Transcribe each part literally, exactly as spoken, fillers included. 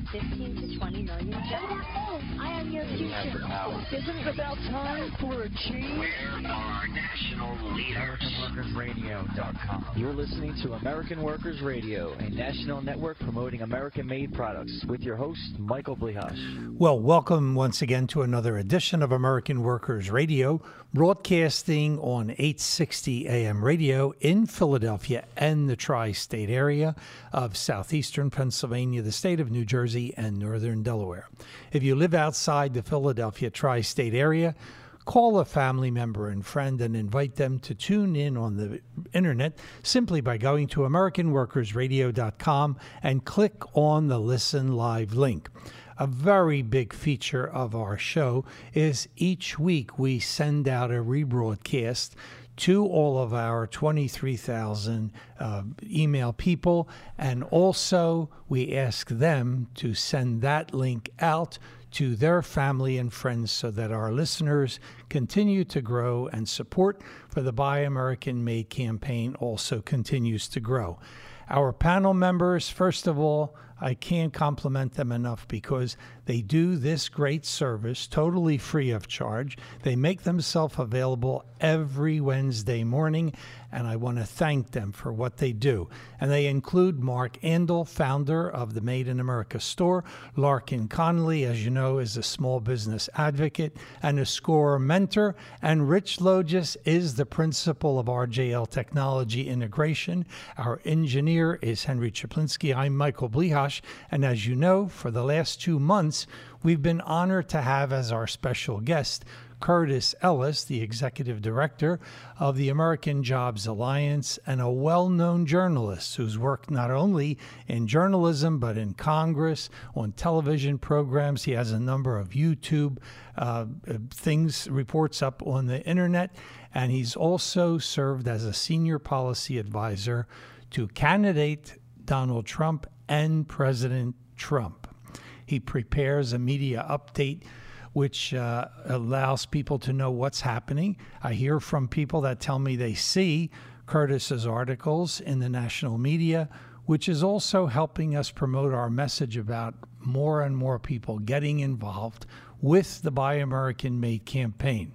fifteen to twenty million jobs. I am your future. Isn't it about time for a change? Where are national leaders? American Workers Radio dot com. You're listening to American Workers Radio, a national network promoting American-made products, with your host, Michael Blihash. Well, welcome once again to another edition of American Workers Radio, broadcasting on eight sixty A M radio in Philadelphia and the tri-state area of southeastern Pennsylvania, the state of New Jersey, and northern Delaware. If you live outside the Philadelphia tri-state area, call a family member and friend and invite them to tune in on the internet simply by going to American Workers Radio dot com and click on the Listen Live link. A very big feature of our show is each week we send out a rebroadcast to all of our twenty-three thousand uh, email people, and also we ask them to send that link out to their family and friends so that our listeners continue to grow and support for the Buy American Made campaign also continues to grow. Our panel members, first of all, I can't compliment them enough because they do this great service totally free of charge. They make themselves available every Wednesday morning, and I want to thank them for what they do. And they include Mark Andel, founder of the Made in America store. Larkin Connolly, as you know, is a small business advocate and a SCORE mentor. And Rich Logis is the principal of R J L Technology Integration. Our engineer is Henry Chaplinsky. I'm Michael Blihash. And as you know, for the last two months, we've been honored to have as our special guest Curtis Ellis, the executive director of the American Jobs Alliance, and a well-known journalist who's worked not only in journalism but in Congress, on television programs. He has a number of YouTube uh, things, reports up on the internet, and he's also served as a senior policy advisor to candidate Donald Trump and President Trump. He prepares a media update which uh, allows people to know what's happening. I hear from people that tell me they see Curtis's articles in the national media, which is also helping us promote our message about more and more people getting involved with the Buy American Made campaign.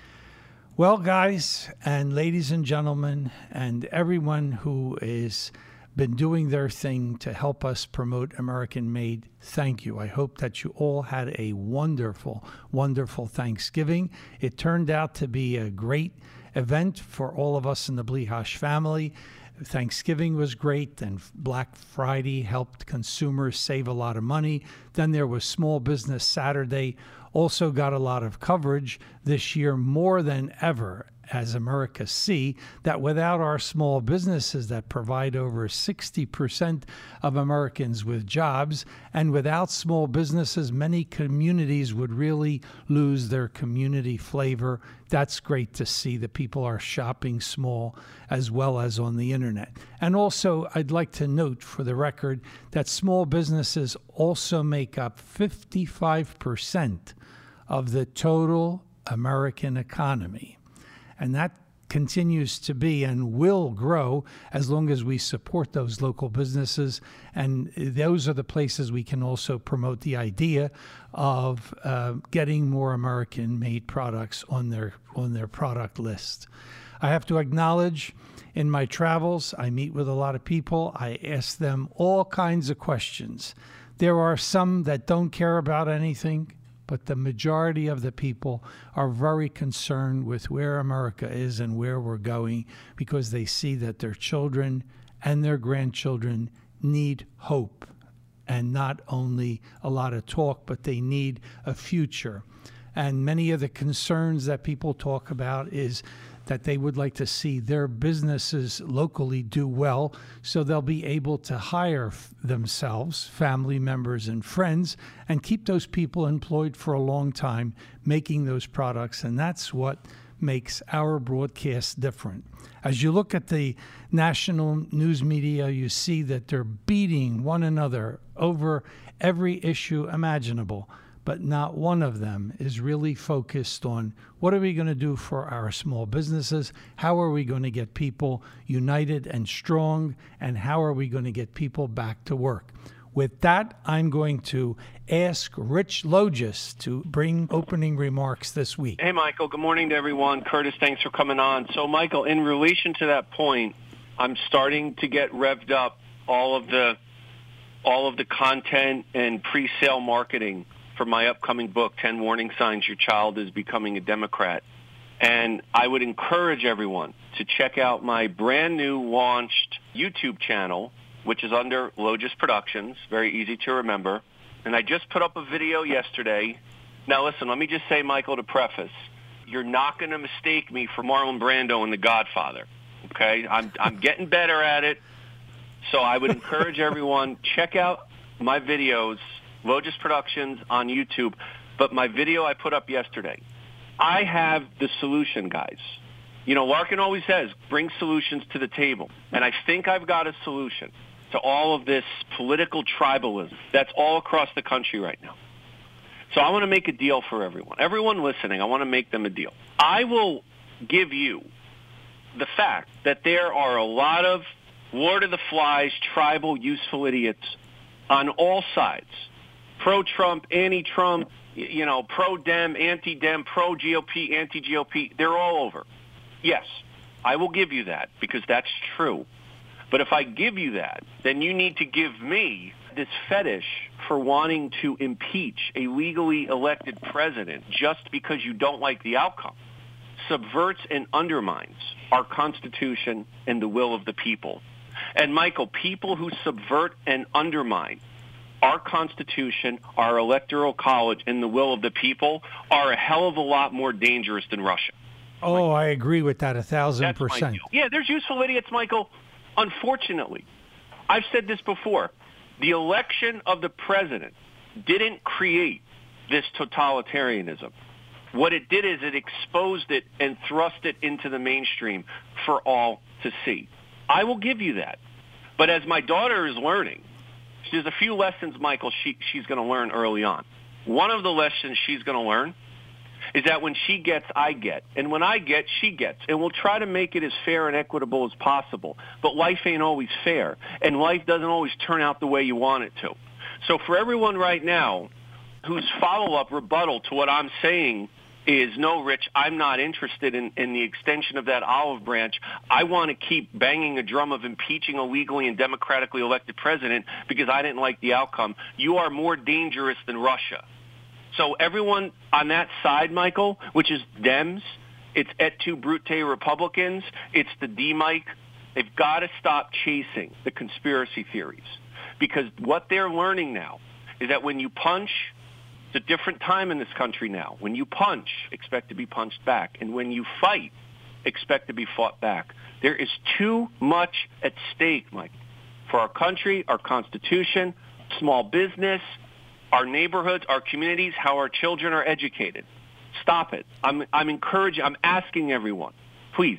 Well, guys and ladies and gentlemen, and everyone who is been doing their thing to help us promote American Made, thank you. I hope that you all had a wonderful, wonderful Thanksgiving. It turned out to be a great event for all of us in the Blihash family. Thanksgiving was great, and Black Friday helped consumers save a lot of money. Then there was Small Business Saturday, also got a lot of coverage this year more than ever, as America see that without our small businesses that provide over sixty percent of Americans with jobs, and without small businesses, many communities would really lose their community flavor. That's great to see that people are shopping small as well as on the internet. And also, I'd like to note for the record that small businesses also make up fifty-five percent of the total American economy. And that continues to be and will grow as long as we support those local businesses. And those are the places we can also promote the idea of uh, getting more American-made products on their on their product list. I have to acknowledge, in my travels, I meet with a lot of people. I ask them all kinds of questions. There are some that don't care about anything, but the majority of the people are very concerned with where America is and where we're going, because they see that their children and their grandchildren need hope, and not only a lot of talk, but they need a future. And many of the concerns that people talk about is that they would like to see their businesses locally do well, so they'll be able to hire f- themselves, family members and friends, and keep those people employed for a long time making those products. And that's what makes our broadcast different. As you look at the national news media, you see that they're beating one another over every issue imaginable. But not one of them is really focused on what are we going to do for our small businesses, how are we going to get people united and strong, and how are we going to get people back to work. With that, I'm going to ask Rich Logis to bring opening remarks this week. Hey, Michael. Good morning to everyone. Curtis, thanks for coming on. So, Michael, in relation to that point, I'm starting to get revved up all of the all of the content and pre-sale marketing for my upcoming book, ten Warning Signs Your Child is Becoming a Democrat. And I would encourage everyone to check out my brand new launched YouTube channel, which is under Logis Productions, very easy to remember. And I just put up a video yesterday. Now, listen, let me just say, Michael, to preface, you're not going to mistake me for Marlon Brando in The Godfather, okay? I'm, I'm getting better at it. So I would encourage everyone, check out my videos, Logis Productions on YouTube. But my video I put up yesterday, I have the solution, guys. You know, Larkin always says, bring solutions to the table. And I think I've got a solution to all of this political tribalism that's all across the country right now. So I want to make a deal for everyone. Everyone listening, I want to make them a deal. I will give you the fact that there are a lot of Lord of the Flies, tribal, useful idiots on all sides. Pro-Trump, anti-Trump, you know, pro-Dem, anti-Dem, pro-G O P, anti-G O P. They're all over. Yes, I will give you that because that's true. But if I give you that, then you need to give me this fetish for wanting to impeach a legally elected president just because you don't like the outcome. Subverts and undermines our Constitution and the will of the people. And, Michael, people who subvert and undermine our Constitution, our Electoral College, and the will of the people are a hell of a lot more dangerous than Russia. Oh, I agree with that a thousand That's percent. Yeah, there's useful idiots, Michael. Unfortunately, I've said this before. The election of the president didn't create this totalitarianism. What it did is it exposed it and thrust it into the mainstream for all to see. I will give you that. But as my daughter is learning, there's a few lessons, Michael, she, she's going to learn early on. One of the lessons she's going to learn is that when she gets, I get. And when I get, she gets. And we'll try to make it as fair and equitable as possible. But life ain't always fair. And life doesn't always turn out the way you want it to. So for everyone right now whose follow-up rebuttal to what I'm saying is, no, Rich, I'm not interested in, in the extension of that olive branch. I want to keep banging a drum of impeaching a legally and democratically elected president because I didn't like the outcome. You are more dangerous than Russia. So everyone on that side, Michael, which is Dems, it's et tu, Brute Republicans, it's the D-Mike, they've got to stop chasing the conspiracy theories. Because what they're learning now is that when you punch, it's a different time in this country now. When you punch, expect to be punched back. And when you fight, expect to be fought back. There is too much at stake, Mike, for our country, our Constitution, small business, our neighborhoods, our communities, how our children are educated. Stop it. I'm, I'm encouraging, I'm asking everyone, please,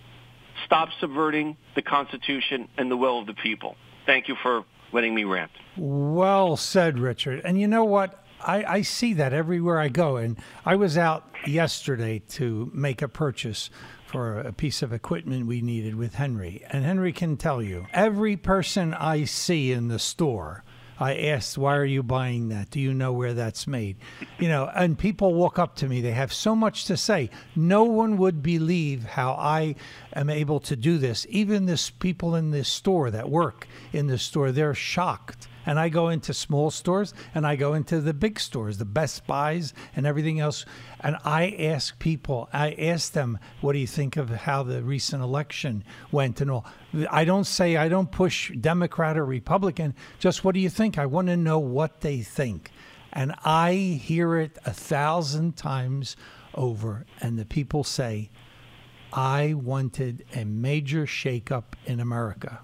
stop subverting the Constitution and the will of the people. Thank you for letting me rant. Well said, Richard. And you know what? I, I see that everywhere I go. And I was out yesterday to make a purchase for a piece of equipment we needed with Henry. And Henry can tell you, every person I see in the store, I asked, why are you buying that? Do you know where that's made? You know, and people walk up to me. They have so much to say. No one would believe how I am able to do this. Even this people in this store that work in this store, they're shocked. And I go into small stores and I go into the big stores, the Best Buys and everything else. And I ask people, I ask them, what do you think of how the recent election went and all? I don't say, I don't push Democrat or Republican. Just what do you think? I want to know what they think. And I hear it a thousand times over. And the people say, I wanted a major shakeup in America.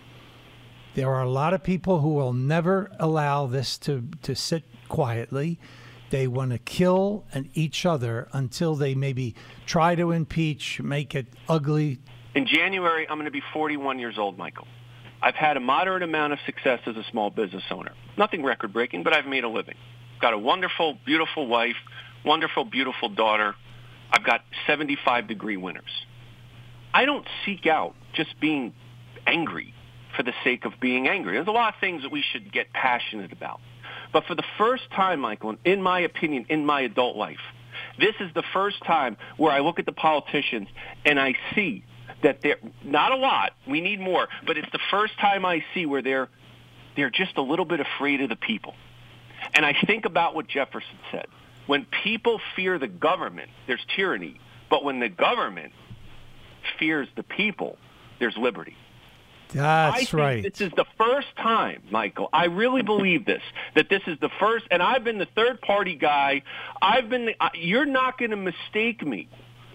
There are a lot of people who will never allow this to, to sit quietly. They want to kill and each other until they maybe try to impeach, make it ugly. In January, I'm going to be forty-one years old, Michael. I've had a moderate amount of success as a small business owner. Nothing record-breaking, but I've made a living. I've got a wonderful, beautiful wife, wonderful, beautiful daughter. I've got seventy-five degree winners. I don't seek out just being angry for the sake of being angry. There's a lot of things that we should get passionate about. But for the first time, Michael, in my opinion, in my adult life, this is the first time where I look at the politicians and I see that they're not a lot. We need more, but it's the first time I see where they're they're just a little bit afraid of the people. And I think about what Jefferson said. When people fear the government, there's tyranny. But when the government fears the people, there's liberty. That's I think right. This is the first time, Michael. I really believe this, that this is the first, and I've been the third-party guy. I've been. The, you're not going to mistake me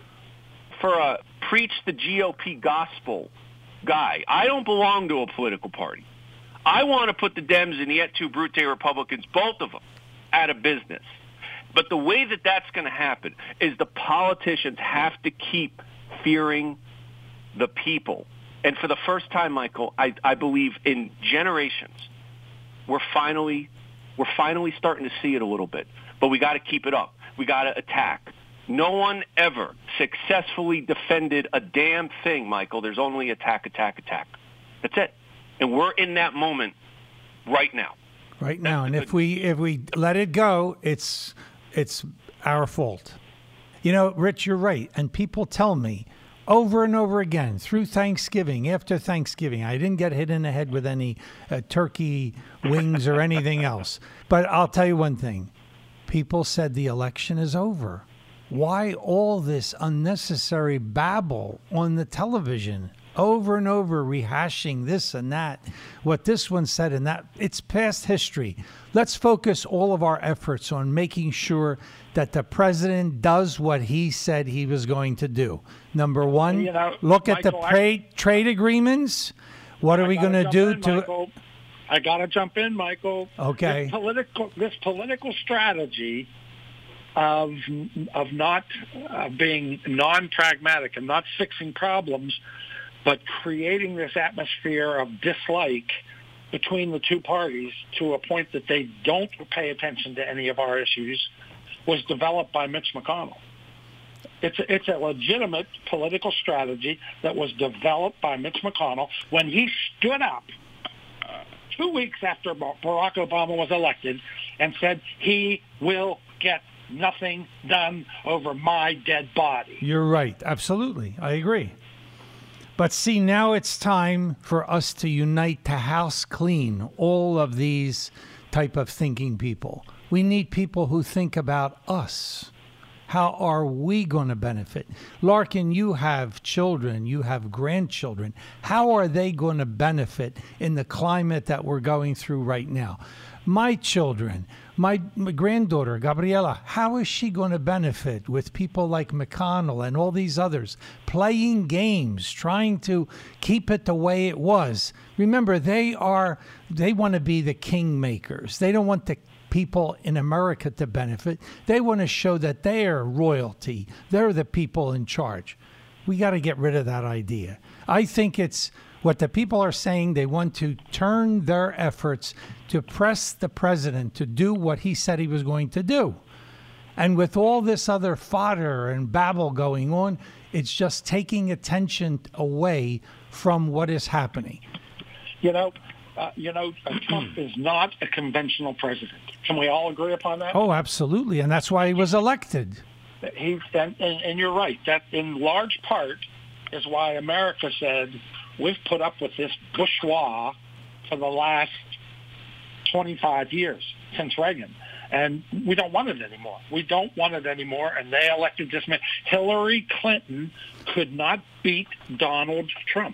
for a preach the G O P gospel guy. I don't belong to a political party. I want to put the Dems and the et tu brute Republicans, both of them, out of business. But the way that that's going to happen is the politicians have to keep fearing the people. And for the first time, Michael, I, I believe in generations, we're finally we're finally starting to see it a little bit. But we got to keep it up. We got to attack. No one ever successfully defended a damn thing, Michael. There's only attack, attack, attack. That's it. And we're in that moment right now. Right now, and if we if we let it go, it's it's our fault. You know, Rich, you're right. And people tell me over and over again through Thanksgiving, after Thanksgiving, I didn't get hit in the head with any uh, turkey wings or anything else. But I'll tell you one thing. People said the election is over. Why all this unnecessary babble on the television? Over and over rehashing this and that, what this one said and that. It's past history. Let's focus all of our efforts on making sure that the president does what he said he was going to do. Number one, you know, look at Michael, the trade, I, trade agreements. What are I we going to do in, to... Michael. I got to jump in, Michael. Okay. This political, this political strategy of of not uh, being non-pragmatic and not fixing problems, but creating this atmosphere of dislike between the two parties to a point that they don't pay attention to any of our issues was developed by Mitch McConnell. It's a, it's a legitimate political strategy that was developed by Mitch McConnell when he stood up two weeks after Barack Obama was elected and said he will get nothing done over my dead body. You're right. Absolutely. I agree. But see, now it's time for us to unite to house clean all of these type of thinking people. We need people who think about us. How are we going to benefit? Larkin, you have children, you have grandchildren. How are they going to benefit in the climate that we're going through right now? My children, my, my granddaughter, Gabriela, how is she going to benefit with people like McConnell and all these others playing games, trying to keep it the way it was? Remember, they are, they want to be the kingmakers. They don't want the people in America to benefit. They want to show that they're royalty. They're the people in charge. We got to get rid of that idea. I think it's what the people are saying. They want to turn their efforts to press the president to do what he said he was going to do. And with all this other fodder and babble going on, it's just taking attention away from what is happening. You know, uh, you know, uh, Trump is not a conventional president. Can we all agree upon that? Oh, absolutely. And that's why he was elected. He, and, and, and you're right. That in large part is why America said, we've put up with this bourgeois for the last twenty-five years, since Reagan. And we don't want it anymore. We don't want it anymore. And they elected this man. Hillary Clinton could not beat Donald Trump.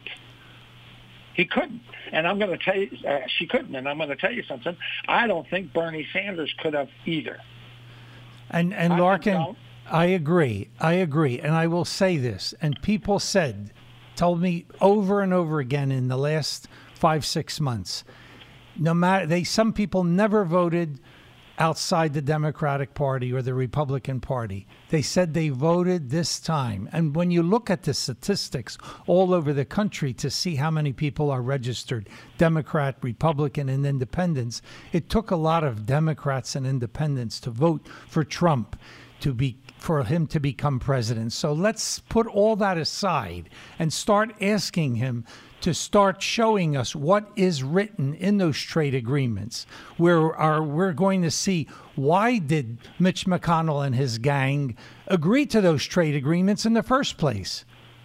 He couldn't. And I'm going to tell you, uh, she couldn't. And I'm going to tell you something. I don't think Bernie Sanders could have either. And, and I Larkin, I agree. I agree. And I will say this. And people said, told me over and over again in the last five, six months, no matter, they, some people never voted outside the Democratic Party or the Republican Party. They said they voted this time. And when you look at the statistics all over the country to see how many people are registered Democrat, Republican, and independents, it took a lot of Democrats and independents to vote for Trump to be for him to become president. So let's put all that aside and start asking him to start showing us what is written in those trade agreements. Where are we're going to see why did Mitch McConnell and his gang agree to those trade agreements in the first place?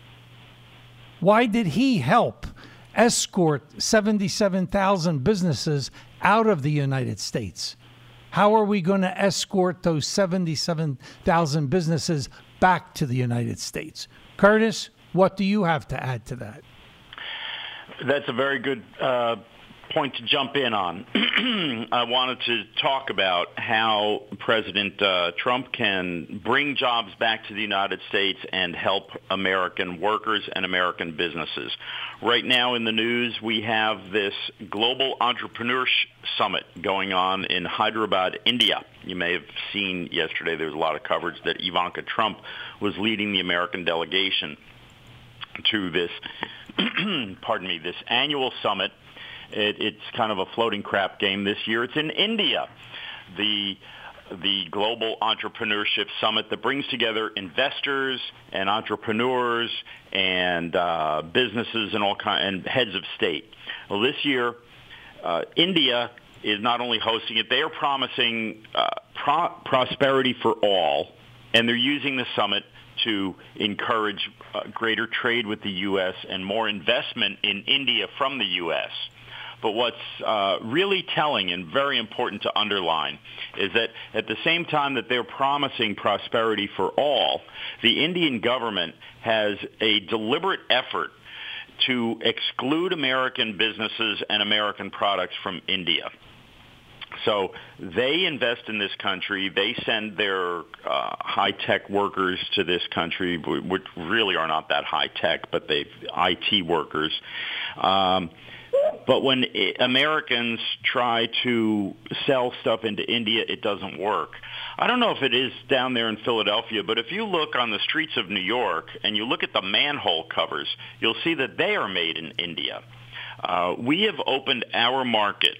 Why did he help escort seventy-seven thousand businesses out of the United States? How are we going to escort those seventy-seven thousand businesses back to the United States? Curtis, what do you have to add to that? That's a very good uh, point to jump in on. I wanted to talk about how President uh, Trump can bring jobs back to the United States and help American workers and American businesses. Right now in the news, we have this Global Entrepreneur Summit going on in Hyderabad, India. You may have seen yesterday there was a lot of coverage that Ivanka Trump was leading the American delegation to this, pardon me, this annual summit. It, it's kind of a floating crap game this year. It's in India, the the Global Entrepreneurship Summit that brings together investors and entrepreneurs and uh, businesses and all kind and heads of state. Well, this year, uh, India is not only hosting it; they are promising uh, pro- prosperity for all, and they're using the summit to encourage uh, greater trade with the U S and more investment in India from the U S. But what's uh, really telling and very important to underline is that at the same time that they're promising prosperity for all, the Indian government has a deliberate effort to exclude American businesses and American products from India. So they invest in this country. They send their uh, high-tech workers to this country, which really are not that high-tech, but they I T workers. Um, but when it, Americans try to sell stuff into India, it doesn't work. I don't know if it is down there in Philadelphia, but if you look on the streets of New York and you look at the manhole covers, you'll see that they are made in India. Uh, we have opened our market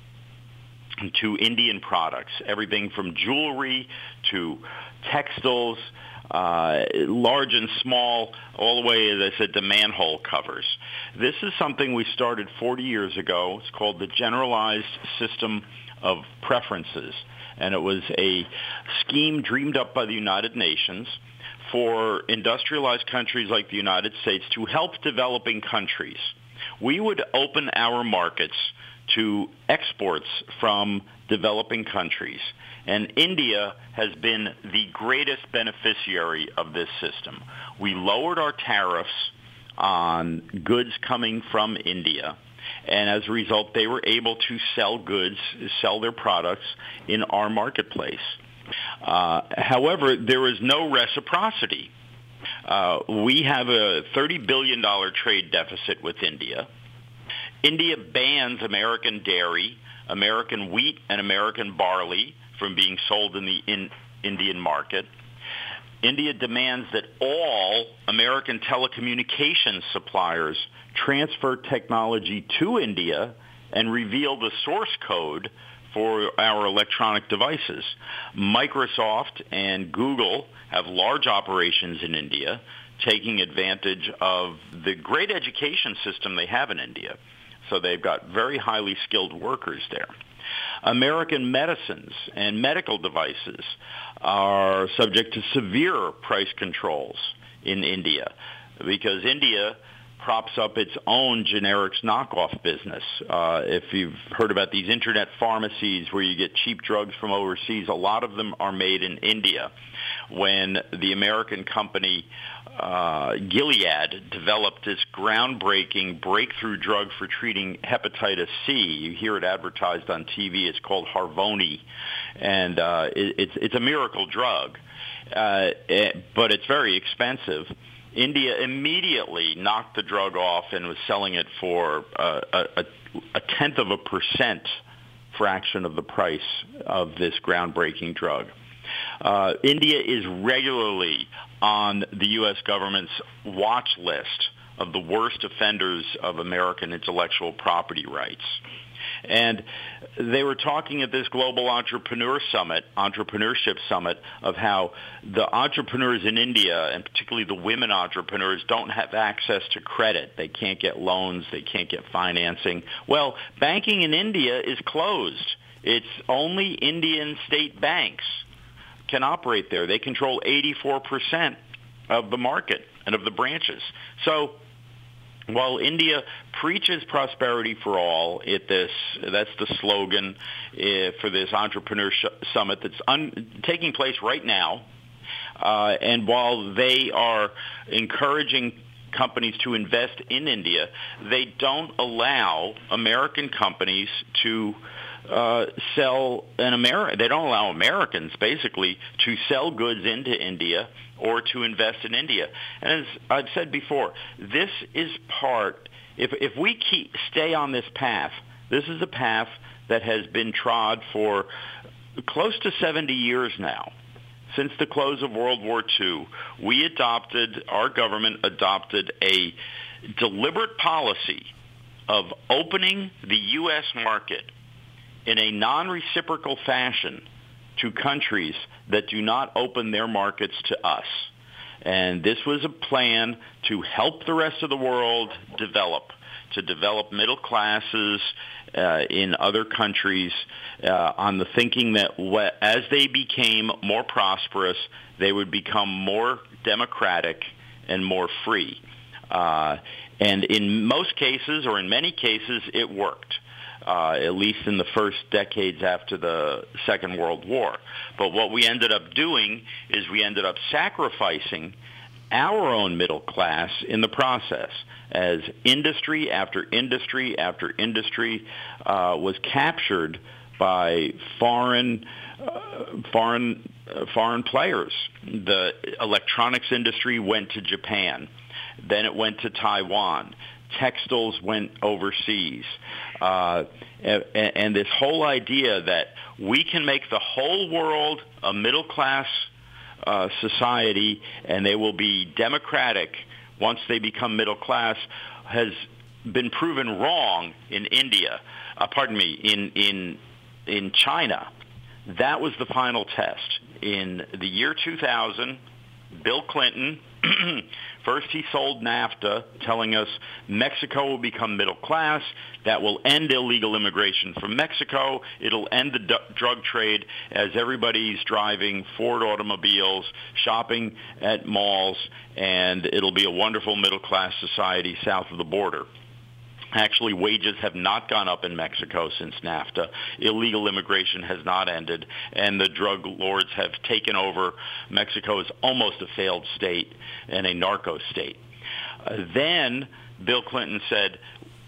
to Indian products, everything from jewelry to textiles, uh, large and small, all the way, as I said, to manhole covers. This is something we started forty years ago. It's called the Generalized System of Preferences, and it was a scheme dreamed up by the United Nations for industrialized countries like the United States to help developing countries. We would open our markets to exports from developing countries. And India has been the greatest beneficiary of this system. We lowered our tariffs on goods coming from India, and as a result, they were able to sell goods, sell their products in our marketplace. Uh, however, there is no reciprocity. Uh, we have a thirty billion dollars trade deficit with India. India bans American dairy, American wheat, and American barley from being sold in the in Indian market. India demands that all American telecommunications suppliers transfer technology to India and reveal the source code for our electronic devices. Microsoft and Google have large operations in India, taking advantage of the great education system they have in India. So they've got very highly skilled workers there. American medicines and medical devices are subject to severe price controls in India because India props up its own generics knockoff business. Uh, if you've heard about these internet pharmacies where you get cheap drugs from overseas, a lot of them are made in India. When the American company uh, Gilead developed this groundbreaking breakthrough drug for treating hepatitis C, you hear it advertised on T V. It's called Harvoni, and uh, it, it's it's a miracle drug, uh, it, but it's very expensive. India immediately knocked the drug off and was selling it for uh, a, a tenth of a percent fraction of the price of this groundbreaking drug. Uh, India is regularly on the U S government's watch list of the worst offenders of American intellectual property rights. And they were talking at this Global Entrepreneur Summit, Entrepreneurship Summit, of how the entrepreneurs in India, and particularly the women entrepreneurs, don't have access to credit. They can't get loans. They can't get financing. Well, banking in India is closed. It's only Indian state banks can operate there. They control eighty-four percent of the market and of the branches. So while India preaches prosperity for all at this, that's the slogan uh, for this entrepreneur sh- summit that's un- taking place right now. Uh, and while they are encouraging companies to invest in India, they don't allow American companies to uh, sell an Ameri- They don't allow Americans basically to sell goods into India or to invest in India. And as I've said before, this is part, if if we keep stay on this path, this is a path that has been trod for close to seventy years now. Since the close of World War Two, we adopted, our government adopted a deliberate policy of opening the U S market in a non-reciprocal fashion to countries that do not open their markets to us. And this was a plan to help the rest of the world develop, to develop middle classes uh, in other countries uh, on the thinking that wh- as they became more prosperous, they would become more democratic and more free. Uh, and in most cases, or in many cases, it worked. Uh, at least in the first decades after the Second World War. But what we ended up doing is we ended up sacrificing our own middle class in the process, as industry after industry after industry uh, was captured by foreign uh, foreign uh, foreign players. The electronics industry went to Japan. Then it went to Taiwan. Textiles went overseas. Uh, and, and this whole idea that we can make the whole world a middle-class uh, society and they will be democratic once they become middle-class has been proven wrong in India. Uh, pardon me, in, in, in China. That was the final test. In the year two thousand, Bill Clinton, first he sold NAFTA, telling us Mexico will become middle class. That will end illegal immigration from Mexico. It'll end the d- drug trade as everybody's driving Ford automobiles, shopping at malls, and it'll be a wonderful middle class society south of the border. Actually, wages have not gone up in Mexico since NAFTA. Illegal immigration has not ended, and the drug lords have taken over. Mexico is almost a failed state and a narco state. Uh, then Bill Clinton said,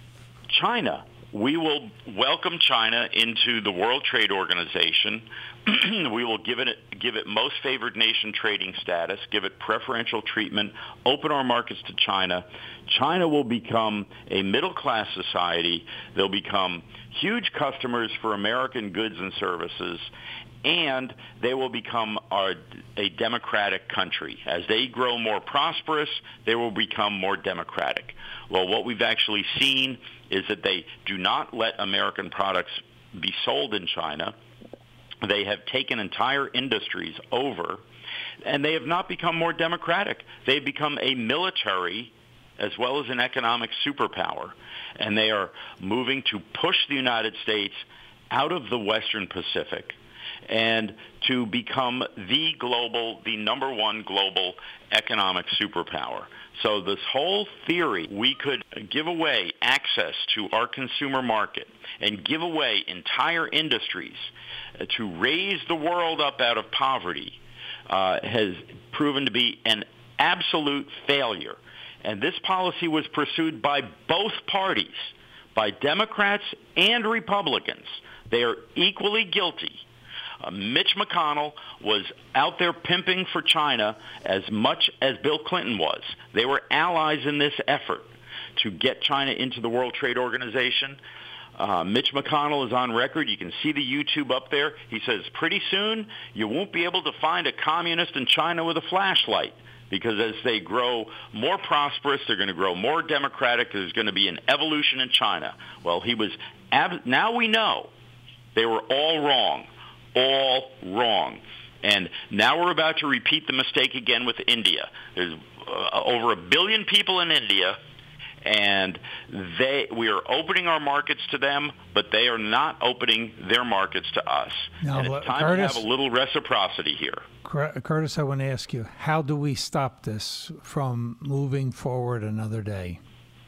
China, we will welcome China into the World Trade Organization. We will give it give it most favored nation trading status, give it preferential treatment, open our markets to China. China will become a middle-class society. They'll become huge customers for American goods and services, and they will become our, a democratic country. As they grow more prosperous, they will become more democratic. Well, what we've actually seen is that they do not let American products be sold in China. They have taken entire industries over, and they have not become more democratic. They've become a military as well as an economic superpower, and they are moving to push the United States out of the Western Pacific and to become the global, the number one global economic superpower. So this whole theory, we could give away access to our consumer market and give away entire industries to raise the world up out of poverty, uh, has proven to be an absolute failure. And this policy was pursued by both parties, by Democrats and Republicans. They are equally guilty. Uh, Mitch McConnell was out there pimping for China as much as Bill Clinton was. They were allies in this effort to get China into the World Trade Organization. Uh, Mitch McConnell is on record. You can see the YouTube up there. He says, pretty soon you won't be able to find a communist in China with a flashlight. because as they grow more prosperous, they're going to grow more democratic. There's going to be an evolution in China. Well, he was ab- now we know they were all wrong, all wrong. And now we're about to repeat the mistake again with India. There's uh, over a billion people in India, and they we are opening our markets to them, but they are not opening their markets to us. Now, and it's time Curtis, to have a little reciprocity here. Curtis, I want to ask you, how do we stop this from moving forward another day?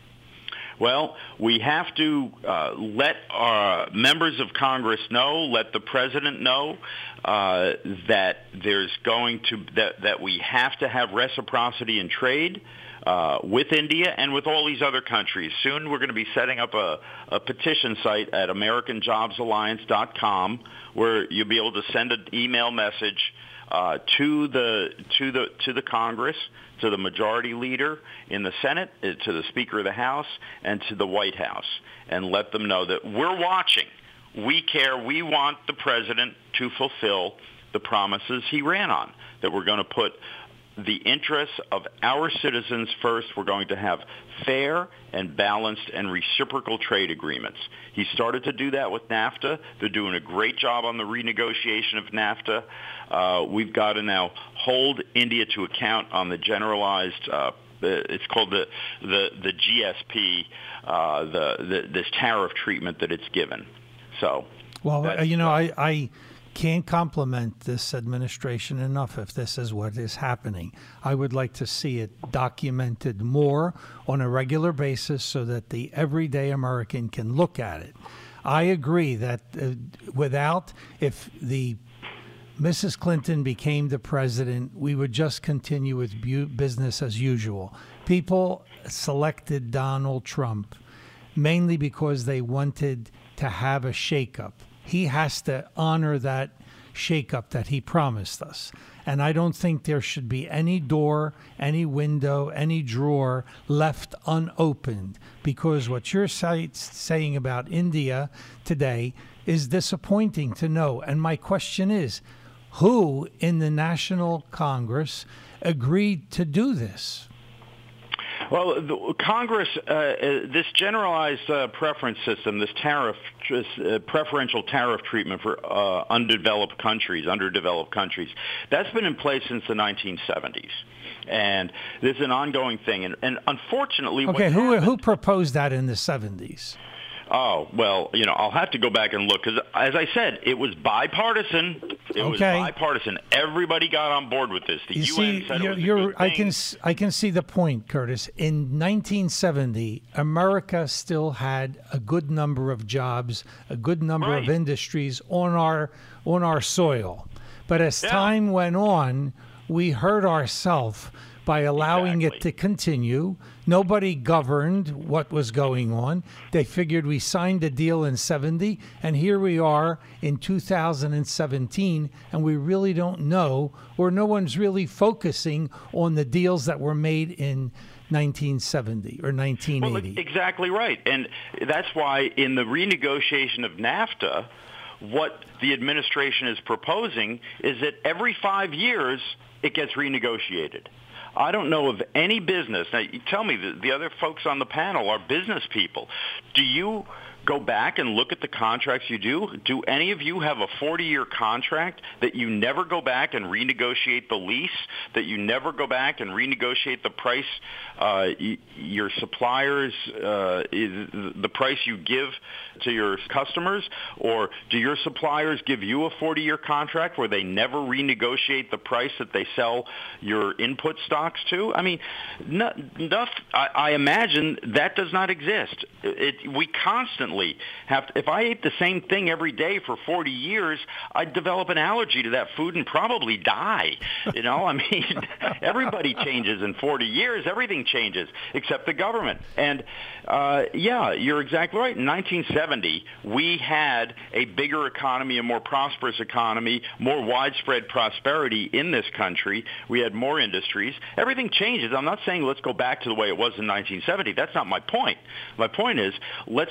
Well, we have to uh, let our members of Congress know, let the president know uh, that there's going to that, that we have to have reciprocity in trade uh, with India and with all these other countries. Soon we're going to be setting up a, a petition site at American Jobs Alliance dot com where you'll be able to send an email message uh, to the to the to the Congress, to the majority leader in the Senate, to the Speaker of the House, and to the White House, and let them know that we're watching. We care. We want the president to fulfill the promises he ran on, that we're going to put the interests of our citizens first. We're going to have fair and balanced and reciprocal trade agreements. He started to do that with NAFTA. They're doing a great job on the renegotiation of NAFTA. Uh, we've got to now hold India to account on the generalized uh, it's called the the, the G S P, uh, the, the this tariff treatment that it's given. So, well, you know, I, I can't compliment this administration enough if this is what is happening. I would like to see it documented more on a regular basis so that the everyday American can look at it. I agree that uh, without, if the Missus Clinton became the president, we would just continue with bu- business as usual. People selected Donald Trump mainly because they wanted to have a shakeup. He has to honor that shakeup that he promised us. And I don't think there should be any door, any window, any drawer left unopened, because what you're say- saying about India today is disappointing to know. And my question is, who in the National Congress agreed to do this? Well, the Congress, uh, this generalized uh, preference system, this tariff, uh, preferential tariff treatment for uh, undeveloped countries, underdeveloped countries, that's been in place since the nineteen seventies. And this is an ongoing thing. And, and unfortunately... Okay, who, who proposed that in the seventies? Oh, well, you know, I'll have to go back and look, because as I said, it was bipartisan. It okay. was bipartisan. Everybody got on board with this. The you U N see, said you're, it was you're, a good I thing. can I can see the point, Curtis. In nineteen seventy, America still had a good number of jobs, a good number Right. of industries on our on our soil. But as Yeah. time went on, we hurt ourselves by allowing Exactly. it to continue. Nobody governed what was going on. They figured we signed a deal in seventy, and here we are in two thousand seventeen, and we really don't know, or no one's really focusing on the deals that were made in nineteen seventy or nineteen eighty. Well, exactly right. And that's why in the renegotiation of NAFTA, what the administration is proposing is that every five years it gets renegotiated. I don't know of any business. Now, you tell me, the, the other folks on the panel are business people. Do you go back and look at the contracts you do? Do any of you have a forty-year contract that you never go back and renegotiate the lease, that you never go back and renegotiate the price uh, y- your suppliers, uh, is the price you give to your customers? Or do your suppliers give you a forty-year contract where they never renegotiate the price that they sell your input stocks to? I mean, no, no, I, I imagine that does not exist. It, we constantly have to, if I ate the same thing every day for forty years, I'd develop an allergy to that food and probably die. You know, I mean, everybody changes in forty years. Everything changes except the government. And, uh, yeah, you're exactly right. In nineteen seventy, we had a bigger economy, a more prosperous economy, more widespread prosperity in this country. We had more industries. Everything changes. I'm not saying let's go back to the way it was in nineteen seventy. That's not my point. My point is let's uh,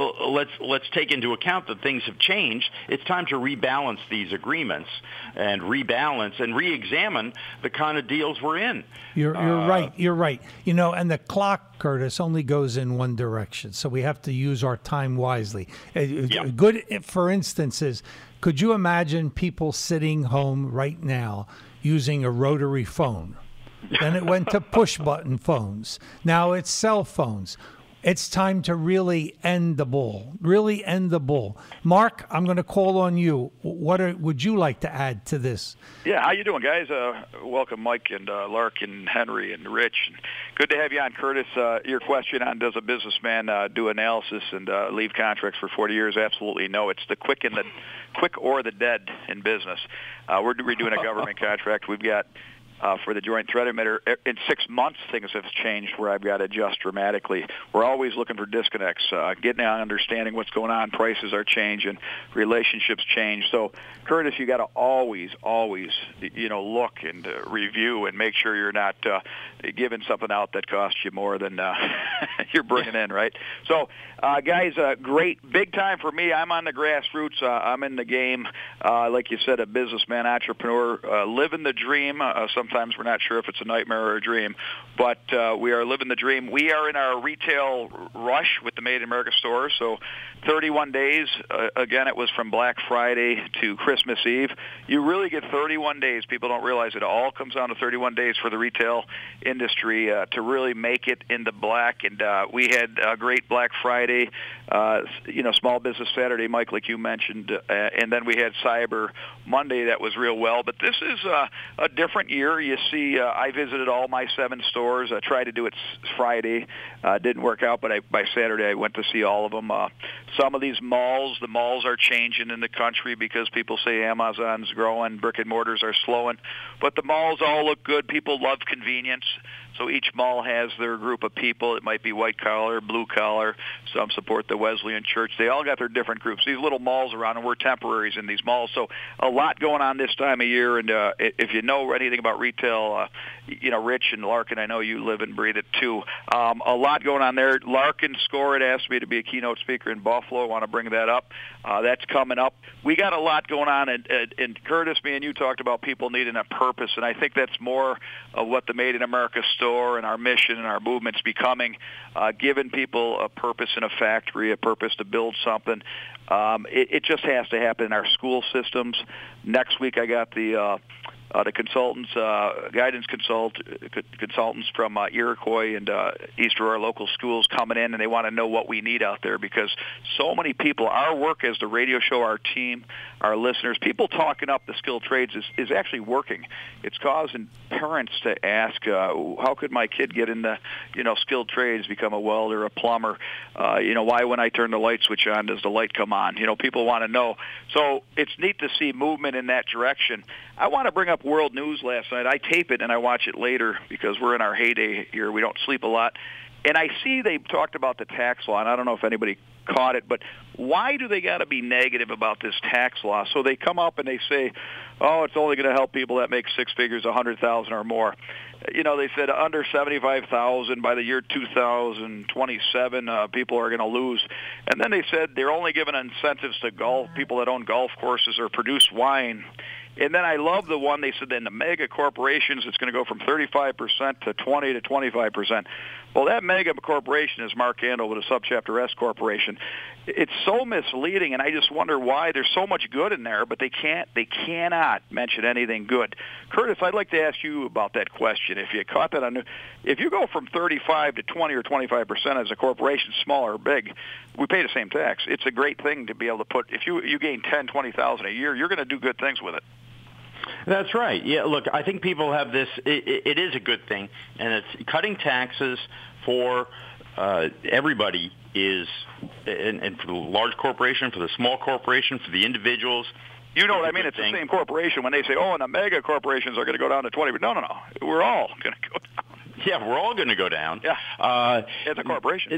uh, let's let's take into account that things have changed. It's time to rebalance these agreements and rebalance and re-examine the kind of deals we're in. You're you're uh, right. You're right. You know, and the clock, Curtis, only goes in one direction, so we have to use our time wisely. Yeah. Good, for instance, is could you imagine people sitting home right now using a rotary phone? Then it went to push-button phones. Now it's cell phones. It's time to really end the bull. Really end the bull. Mark, I'm going to call on you. What are, would you like to add to this? Yeah, how you doing, guys? Uh, welcome, Mike and uh, Lark and Henry and Rich. Good to have you on, Curtis. Uh, your question on does a businessman uh, do analysis and uh, leave contracts for forty years? Absolutely no. It's the quick and the quick or the dead in business. Uh, we're redoing a government contract. We've got. Uh, for the joint threat emitter, in six months things have changed where I've got to adjust dramatically. We're always looking for disconnects, uh, getting an understanding what's going on. Prices are changing, relationships change. So, Curtis, you got to always, always, you know, look and uh, review and make sure you're not uh, giving something out that costs you more than uh, you're bringing in, right? So, uh, guys, uh, great, big time for me. I'm on the grassroots. Uh, I'm in the game, uh, like you said, a businessman, entrepreneur, uh, living the dream. Uh, some Sometimes we're not sure if it's a nightmare or a dream, but uh, we are living the dream. We are in our retail rush with the Made in America stores, so thirty-one days. Uh, again, it was from Black Friday to Christmas Eve. You really get thirty-one days. People don't realize it all comes down to thirty-one days for the retail industry uh, to really make it in the black. And uh, we had a great Black Friday, uh, you know, Small Business Saturday, Mike, like you mentioned, uh, and then we had Cyber Monday that was real well. But this is uh, a different year. You see, uh, I visited all my seven stores. I tried to do it Friday. Uh, didn't work out, but I, by Saturday I went to see all of them. Uh, some of these malls, the malls are changing in the country because people say Amazon's growing, brick and mortars are slowing. But the malls all look good. People love convenience. So each mall has their group of people. It might be white collar, blue collar. Some support the Wesleyan Church. They all got their different groups. These little malls around, and we're temporaries in these malls. So a lot going on this time of year. And uh, if you know anything about retail, uh, you know, Rich and Larkin, I know you live and breathe it too. Um, a lot going on there. Larkin Score had asked me to be a keynote speaker in Buffalo. I want to bring that up. Uh, that's coming up. We got a lot going on. And, and, and Curtis, me and you talked about people needing a purpose, and I think that's more of what the Made in America store and our mission and our movement's becoming, uh, giving people a purpose in a factory, a purpose to build something. Um, it, it just has to happen in our school systems. Next week I got the uh, uh, the consultants, uh, guidance consult, consultants from uh, Iroquois and uh, East Aurora local schools coming in, and they want to know what we need out there because so many people, our work as the radio show, our team, our listeners, people talking up the skilled trades is, is actually working. It's causing parents to ask, uh, how could my kid get into, you know, skilled trades, become a welder, a plumber? Uh, you know, why when I turn the light switch on does the light come on? You know, people want to know. So it's neat to see movement in that direction. I want to bring up world news last night. I tape it and I watch it later because we're in our heyday here. We don't sleep a lot. And I see they talked about the tax law, and I don't know if anybody caught it, but why do they got to be negative about this tax law? So they come up and they say, oh, it's only going to help people that make six figures, one hundred thousand dollars or more. You know, they said under seventy-five thousand dollars by the year two thousand twenty-seven, uh, people are going to lose. And then they said they're only giving incentives to golf people that own golf courses or produce wine. And then I love the one they said in the mega corporations, it's going to go from thirty-five percent to twenty to twenty-five percent. Well, that mega corporation is Mark Andel with a subchapter S corporation. It's so misleading, and I just wonder why there's so much good in there, but they can't, they cannot mention anything good. Curtis, I'd like to ask you about that question. If you caught that on, if you go from thirty-five to twenty or twenty-five percent as a corporation, small or big, we pay the same tax. It's a great thing to be able to put. If you you gain ten, twenty thousand a year, you're going to do good things with it. That's right. Yeah, look, I think people have this, it, it is a good thing, and it's cutting taxes for uh, everybody is, and, and for the large corporation, for the small corporation, for the individuals. You know what I mean? It's thing. the same corporation. When they say, oh, and the mega corporations are going to go down to twenty, no, no, no. We're all going to go down. Yeah, we're all going to go down. Yeah, uh, as a corporation. It,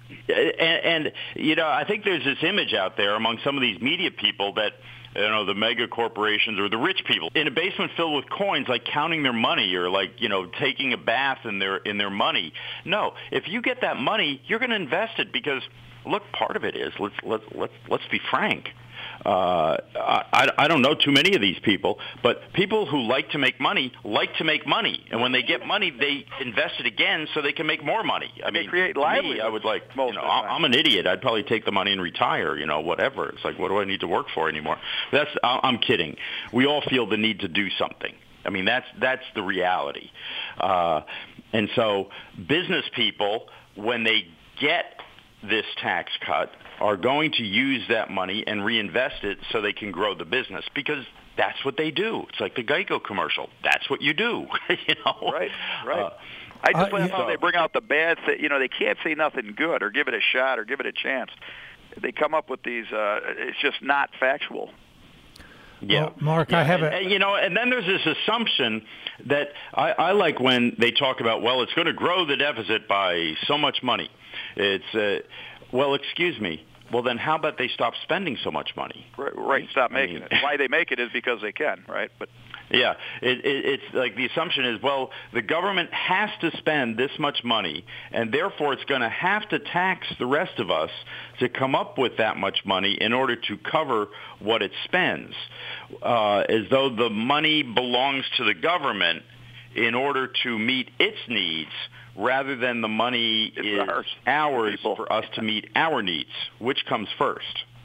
And, and, you know, I think there's this image out there among some of these media people that, you know, the mega corporations or the rich people in a basement filled with coins, like counting their money or like, you know, taking a bath in their in their money. No, if you get that money, you're going to invest it because, look, part of it is, let's let's let's let's be frank. Uh, I, I don't know too many of these people, but people who like to make money like to make money, and when they get money, they invest it again so they can make more money. I they mean, create me, livelihoods. I would like, most you know, of the time. I'm an idiot. I'd probably take the money and retire. You know, whatever. It's like, what do I need to work for anymore? That's I'm kidding. We all feel the need to do something. I mean, that's that's the reality. Uh, and so, business people, when they get this tax cut, are going to use that money and reinvest it so they can grow the business because that's what they do. It's like the Geico commercial. That's what you do. you know, right, right. Uh, I just uh, love how so, they bring out the bad thing. You know, they can't say nothing good or give it a shot or give it a chance. They come up with these. Uh, it's just not factual. Yeah, well, Mark, yeah. I have and, a and, you know, and then there's this assumption that I, I like when they talk about, well, it's going to grow the deficit by so much money. It's uh, well, excuse me. Well, then how about they stop spending so much money? Right, right. Stop making I mean, it. Why they make it is because they can, right? But yeah, it, it, it's like the assumption is, well, the government has to spend this much money, and therefore it's going to have to tax the rest of us to come up with that much money in order to cover what it spends, uh, as though the money belongs to the government in order to meet its needs, rather than the money it's is ours, ours people. for us to meet our needs. Which comes first?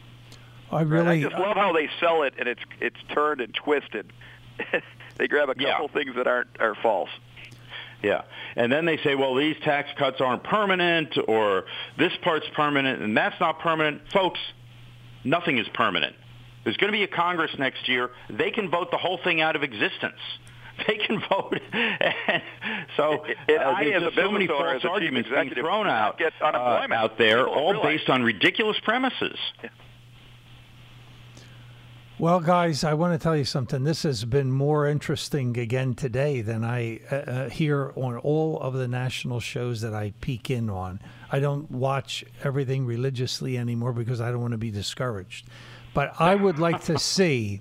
I really I just love how they sell it, and it's it's turned and twisted. They grab a couple Yeah. things that aren't are false. Yeah. And then they say, well, these tax cuts aren't permanent, or this part's permanent, and that's not permanent. Folks, nothing is permanent. There's going to be a Congress next year. They can vote the whole thing out of existence. They can vote. And so And uh, I, there's as a just so many business owner, false as a chief arguments being executive, thrown do not out, get uh, unemployment. out there, People all realize. based on ridiculous premises. Well, guys, I want to tell you something. This has been more interesting again today than I uh, uh, hear on all of the national shows that I peek in on. I don't watch everything religiously anymore because I don't want to be discouraged. But I would like to see,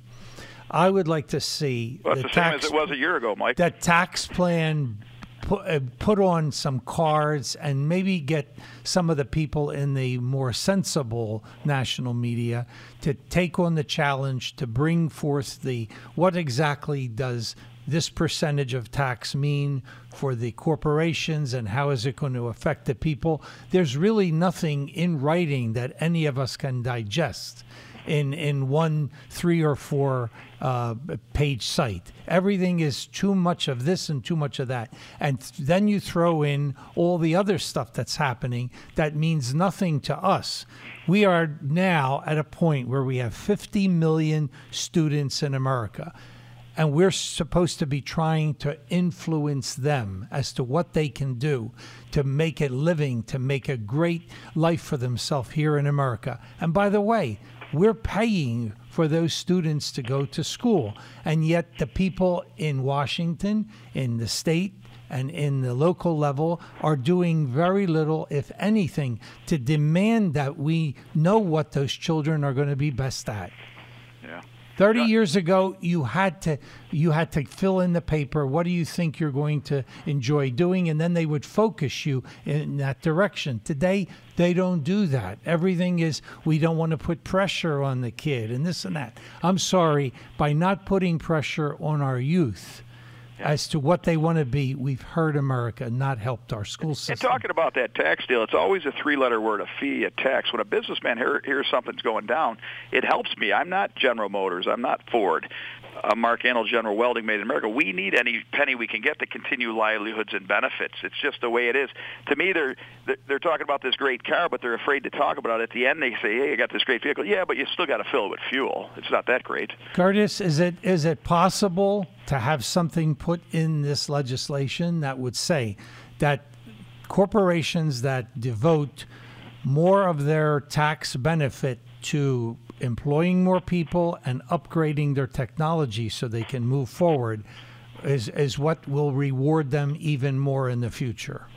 I would like to see Well, it's the the same tax, as it was a year ago, Mike. that tax plan put, uh, put on some cards and maybe get some of the people in the more sensible national media to take on the challenge to bring forth the what exactly does this percentage of tax mean for the corporations and how is it going to affect the people. There's really nothing in writing that any of us can digest in in one three or four uh, page site. Everything is too much of this and too much of that. And th- then you throw in all the other stuff that's happening that means nothing to us. We are now at a point where we have fifty million students in America. And we're supposed to be trying to influence them as to what they can do to make a living, to make a great life for themselves here in America. And by the way, we're paying for those students to go to school. And yet the people in Washington, in the state, and in the local level are doing very little, if anything, to demand that we know what those children are going to be best at. Yeah. Thirty years ago, you had to you had to fill in the paper. What do you think you're going to enjoy doing? And then they would focus you in that direction. Today, they don't do that. Everything is, we don't want to put pressure on the kid and this and that. I'm sorry, by not putting pressure on our youth as to what they want to be, we've hurt America, not helped our school system. And talking about that tax deal, it's always a three-letter word, a fee, a tax. When a businessman hear, hears something's going down, it helps me. I'm not General Motors. I'm not Ford. Uh, Mark Antle, General Welding, Made in America. We need any penny we can get to continue livelihoods and benefits. It's just the way it is. To me, they're they're talking about this great car, but they're afraid to talk about it. At the end, they say, hey, I got this great vehicle. Yeah, but you still got to fill it with fuel. It's not that great. Curtis, is it is it possible to have something put in this legislation that would say that corporations that devote more of their tax benefit to employing more people and upgrading their technology so they can move forward is is what will reward them even more in the future?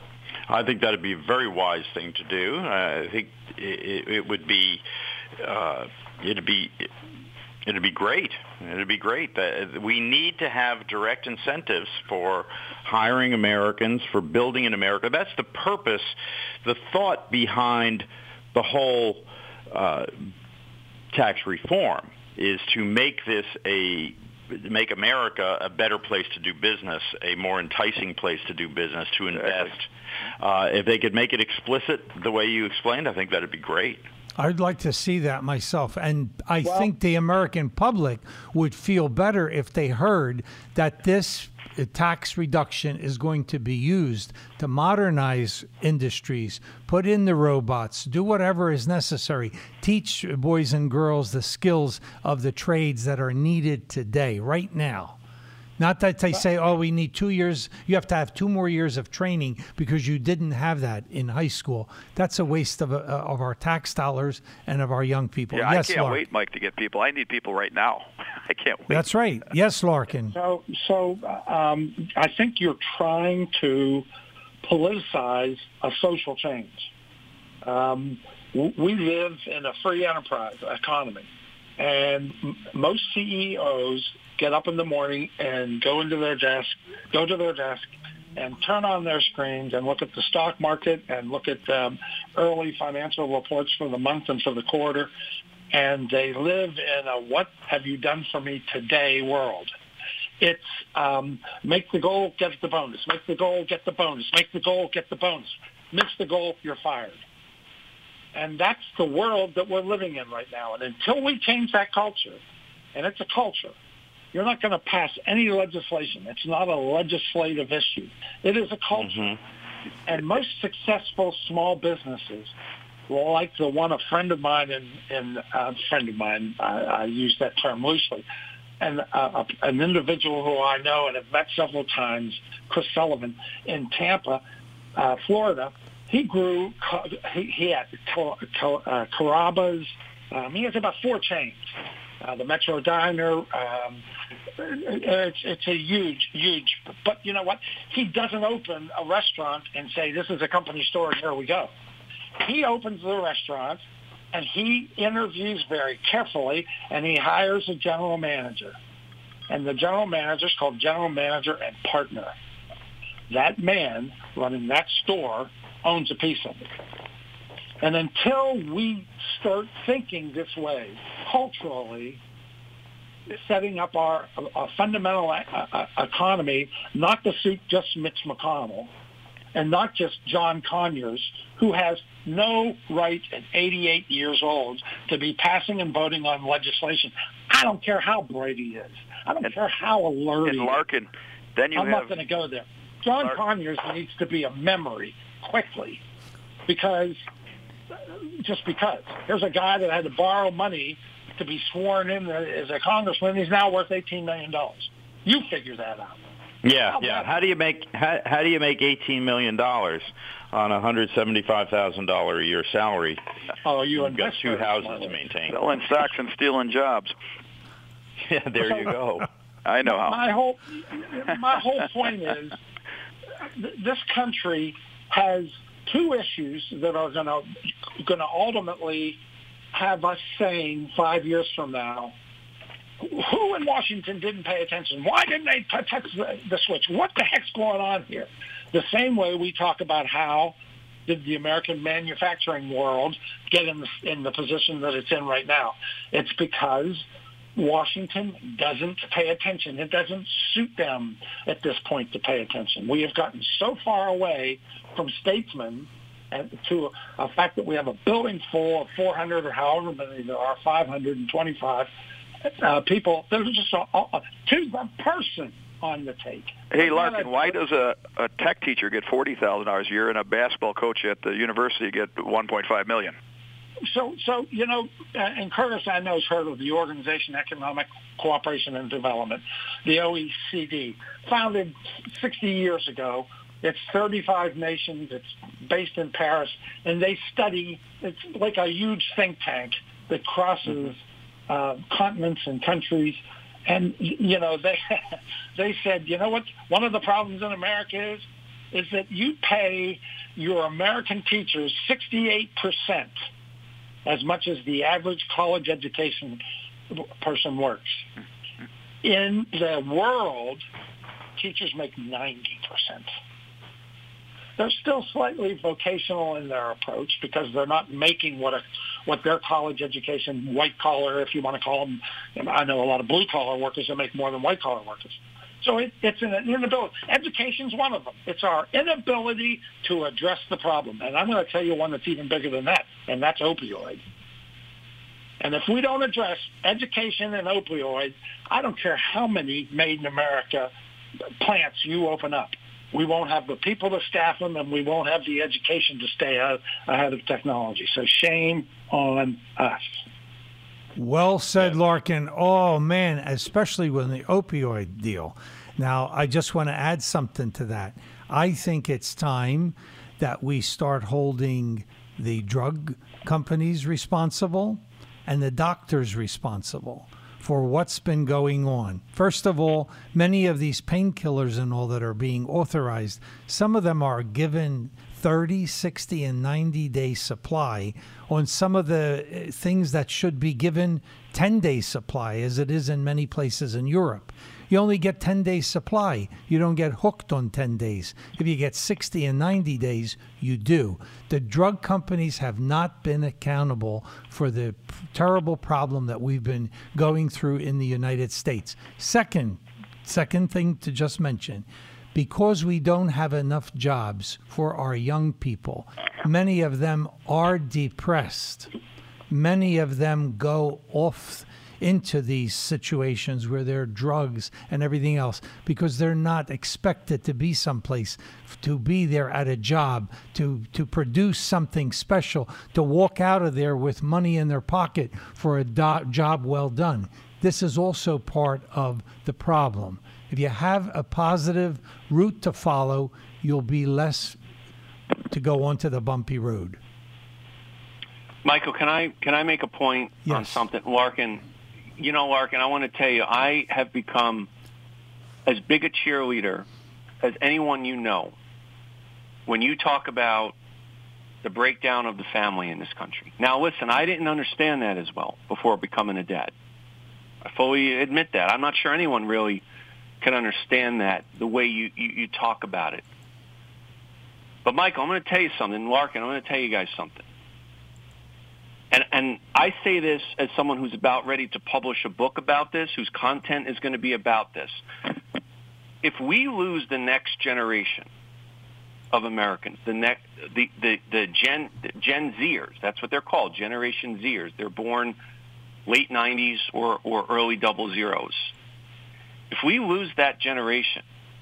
I think that would be a very wise thing to do. Uh, I think it, it would be, uh, it'd be, it'd be great. It'd be great. Uh, we need to have direct incentives for hiring Americans, for building in America. That's the purpose, the thought behind the whole uh, tax reform is to make this a make America a better place to do business, a more enticing place to do business, to invest. Uh, if they could make it explicit the way you explained, I think that would be great. I'd like to see that myself. And I Well- think the American public would feel better if they heard that this uh, tax reduction is going to be used to modernize industries, put in the robots, do whatever is necessary, teach boys and girls the skills of the trades that are needed today, right now. Not that they say, oh, we need two years. You have to have two more years of training because you didn't have that in high school. That's a waste of, uh, of our tax dollars and of our young people. Yeah, yes, I can't Lark. wait, Mike, to get people. I need people right now. I can't wait. That's right. Yes, Larkin. So, so um, I think you're trying to politicize a social change. Um, w- we live in a free enterprise economy, and m- most C E Os get up in the morning and go into their desk, go to their desk, and turn on their screens and look at the stock market and look at um, early financial reports for the month and for the quarter, and they live in a "what have you done for me today" world. It's um, make the goal, get the bonus. Make the goal, get the bonus. Make the goal, get the bonus. Miss the goal, you're fired. And that's the world that we're living in right now. And until we change that culture, and it's a culture, you're not going to pass any legislation. It's not a legislative issue. It is a culture. Mm-hmm. And most successful small businesses, like the one a friend of mine, and, and a friend of mine, I, I use that term loosely, and uh, an individual who I know and have met several times, Chris Sullivan, in Tampa, uh, Florida, he grew, he, he had uh, Carrabba's, um, he has about four chains. Uh, the Metro Diner, um, it's, it's a huge, huge, but you know what? He doesn't open a restaurant and say, this is a company store and here we go. He opens the restaurant and he interviews very carefully and he hires a general manager. And the general manager is called general manager and partner. That man running that store owns a piece of it. And until we start thinking this way, culturally, setting up our, our fundamental uh, economy, not to suit just Mitch McConnell, and not just John Conyers, who has no right at eighty-eight years old to be passing and voting on legislation. I don't care how bright he is. I don't and, care how alert and he Larkin, is. Then you I'm have, not going to go there. John Larkin. Conyers needs to be a memory quickly because, just because. Here's a guy that had to borrow money to be sworn in as a congressman. He's now worth eighteen million dollars. You figure that out. Yeah, How yeah. about How do you make how, how do you make eighteen million dollars on a hundred seventy-five thousand dollar a year salary? Oh, you You've got invest two very houses smartly. to maintain. selling stocks and stealing jobs. Yeah, there you go. I know how. My whole my whole point is th- this country has two issues that are going to going to ultimately have us saying five years from now, who in Washington didn't pay attention? Why didn't they t- touch the, the switch? What the heck's going on here? The same way we talk about how did the American manufacturing world get in the, in the position that it's in right now. It's because Washington doesn't pay attention. It doesn't suit them at this point to pay attention. We have gotten so far away from statesmen and to a fact that we have a building full of four hundred or however many there are, five hundred twenty-five uh, people that are just a, a, to the person on the take. Hey, Larkin, why does a, a tech teacher get forty thousand dollars a year and a basketball coach at the university get one point five million dollars? So, so you know, uh, and Curtis, I know, has heard of the Organization Economic Cooperation and Development, the O E C D, founded sixty years ago. It's thirty-five nations. It's based in Paris, and they study. It's like a huge think tank that crosses uh, continents and countries. And you know, they they said, you know what? One of the problems in America is is that you pay your American teachers sixty-eight percent as much as the average college education person works. In the world, teachers make ninety percent. They're still slightly vocational in their approach because they're not making what a what their college education, white collar, if you want to call them. I know a lot of blue collar workers that make more than white collar workers. So it, it's an inability. Education's one of them. It's our inability to address the problem. And I'm going to tell you one that's even bigger than that, and that's opioid. And if we don't address education and opioid, I don't care how many Made in America plants you open up. We won't have the people to staff them, and we won't have the education to stay ahead, ahead of technology. So shame on us. Well said, Larkin. Oh, man, especially with the opioid deal. Now, I just want to add something to that. I think it's time that we start holding the drug companies responsible and the doctors responsible for what's been going on. First of all, many of these painkillers and all that are being authorized, some of them are given thirty, sixty, and ninety day supply on some of the things that should be given ten day supply, as it is in many places in Europe. You only get ten days supply. You don't get hooked on ten days. If you get sixty and ninety days, you do. The drug companies have not been accountable for the terrible problem that we've been going through in the United States. Second, second thing to just mention, because we don't have enough jobs for our young people, many of them are depressed. Many of them go off into these situations where there are drugs and everything else because they're not expected to be someplace, to be there at a job, to, to produce something special, to walk out of there with money in their pocket for a do- job well done. This is also part of the problem. If you have a positive route to follow, you'll be less to go onto the bumpy road. Michael, can I can I make a point yes. on something? Larkin, you know, Larkin, I want to tell you, I have become as big a cheerleader as anyone you know when you talk about the breakdown of the family in this country. Now, listen, I didn't understand that as well before becoming a dad. I fully admit that. I'm not sure anyone really can understand that the way you, you, you talk about it. But, Michael, I'm going to tell you something. Larkin, I'm going to tell you guys something. And, and I say this as someone who's about ready to publish a book about this, whose content is going to be about this. If we lose the next generation of Americans, the next, the, the, the Gen the Gen Zers, that's what they're called, Generation Zers. They're born late nineties or, or early double zeros. If we lose that generation,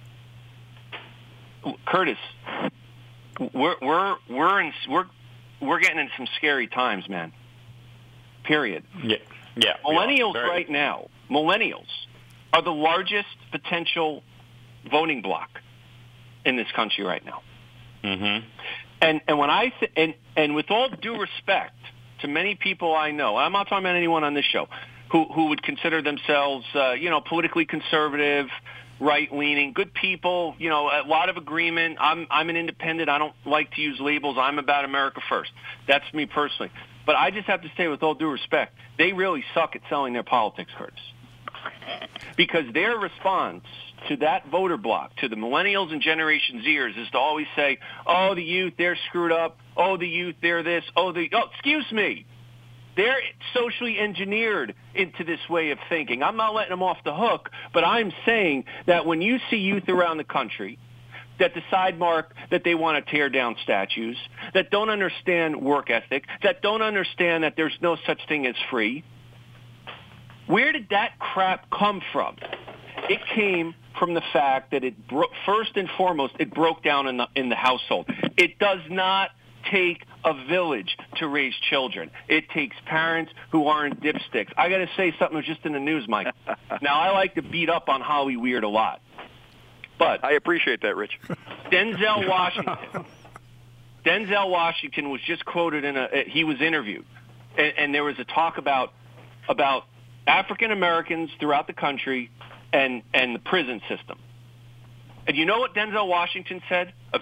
Curtis, we're we're we're in we're we're getting in some scary times, man. Period. Yeah, yeah. Millennials Very... right now, millennials are the largest potential voting bloc in this country right now. Mm-hmm. And and when I th- and and with all due respect to many people I know, I'm not talking about anyone on this show who who would consider themselves, uh, you know, politically conservative, right-leaning, good people, you know, a lot of agreement. I'm I'm an independent. I don't like to use labels. I'm about America first. That's me personally. But I just have to say, with all due respect, they really suck at selling their politics, Curtis. Because their response to that voter bloc, to the millennials and Generation Zers, is to always say, oh, the youth, they're screwed up. Oh, the youth, they're this. Oh, the oh, excuse me. They're socially engineered into this way of thinking. I'm not letting them off the hook, but I'm saying that when you see youth around the country that decide, Mark, that they want to tear down statues, that don't understand work ethic, that don't understand that there's no such thing as free, where did that crap come from? It came from the fact that it bro- first and foremost, it broke down in the, in the household. It does not take a village to raise children. It takes parents who aren't dipsticks. I got to say something that was just in the news, Mike. Now, I like to beat up on Holly Weird a lot. But I appreciate that, Rich. Denzel Washington. Denzel Washington was just quoted in a, he was interviewed. And, and there was a talk about, about African Americans throughout the country and, and the prison system. And you know what Denzel Washington said? A,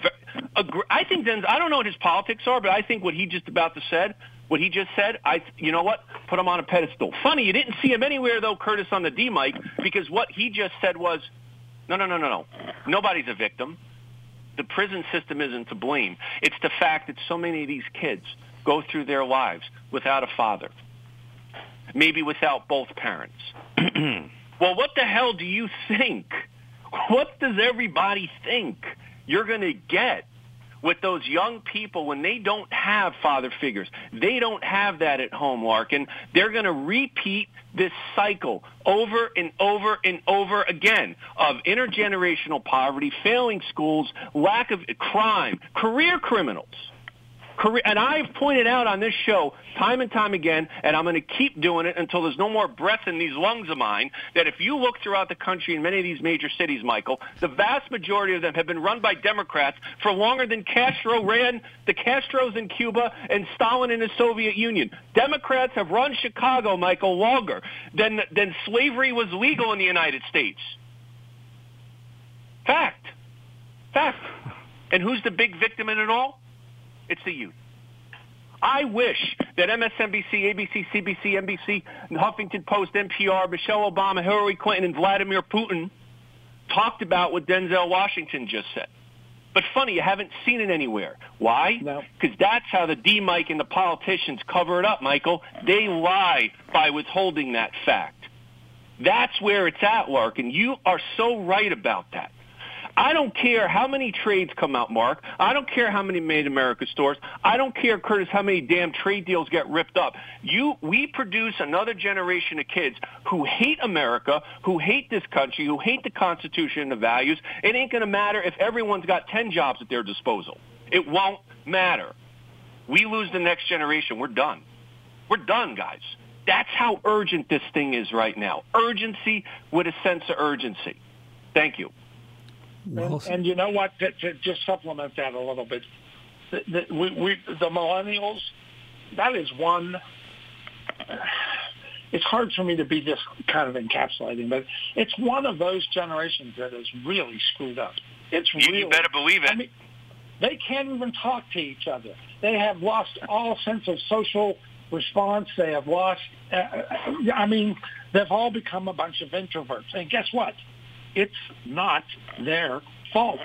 agree. I think Denzel, I don't know what his politics are, but I think what he just about to said, what he just said, I, you know what, put him on a pedestal. Funny, you didn't see him anywhere, though, Curtis, on the D mic, because what he just said was, no, no, no, no, no. Nobody's a victim. The prison system isn't to blame. It's the fact that so many of these kids go through their lives without a father, maybe without both parents. Well, what the hell do you think? What does everybody think you're going to get with those young people when they don't have father figures? They don't have that at home, Larkin. They're going to repeat this cycle over and over and over again of intergenerational poverty, failing schools, lack of crime, career criminals. Career, and I've pointed out on this show time and time again, and I'm going to keep doing it until there's no more breath in these lungs of mine, that if you look throughout the country in many of these major cities, Michael, the vast majority of them have been run by Democrats for longer than Castro ran the Castros in Cuba and Stalin in the Soviet Union. Democrats have run Chicago, Michael, longer than, than slavery was legal in the United States. Fact. Fact. And who's the big victim in it all? It's the youth. I wish that M S N B C, A B C, C B C, N B C, Huffington Post, N P R, Michelle Obama, Hillary Clinton, and Vladimir Putin talked about what Denzel Washington just said. But funny, you haven't seen it anywhere. Why? No. Because that's how the D-Mike and the politicians cover it up, Michael. They lie by withholding that fact. That's where it's at, Lark, and you are so right about that. I don't care how many trades come out, Mark. I don't care how many Made in America stores. I don't care, Curtis, how many damn trade deals get ripped up. You, we produce another generation of kids who hate America, who hate this country, who hate the Constitution and the values. It ain't going to matter if everyone's got ten jobs at their disposal. It won't matter. We lose the next generation. We're done. We're done, guys. That's how urgent this thing is right now. Urgency with a sense of urgency. Thank you. And, and you know what? To, to just supplement that a little bit, the, the, we, we, the millennials, that is one. Uh, it's hard for me to be this kind of encapsulating, but it's one of those generations that is really screwed up. It's you, really. You better believe it. I mean, they can't even talk to each other. They have lost all sense of social response. They have lost. Uh, I mean, they've all become a bunch of introverts. And guess what? It's not their fault.